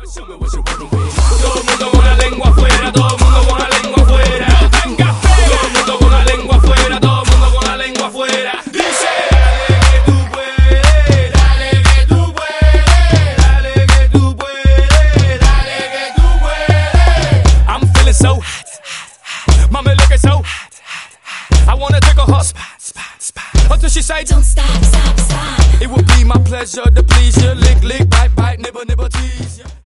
Todo el mundo con la lengua afuera, todo el mundo con la lengua afuera. Todo el mundo con la lengua afuera, todo el mundo con la lengua afuera. Dice, dale que tú puedes, dale que tú puedes, dale que tú puedes, dale que tú puedes. I'm feeling so hot, mama looking so hot. I wanna take a hot spot, until she say, don't stop, stop, stop. It would be my pleasure to please you. Lick, lick, bite, bite, nibble, nibble, tease you.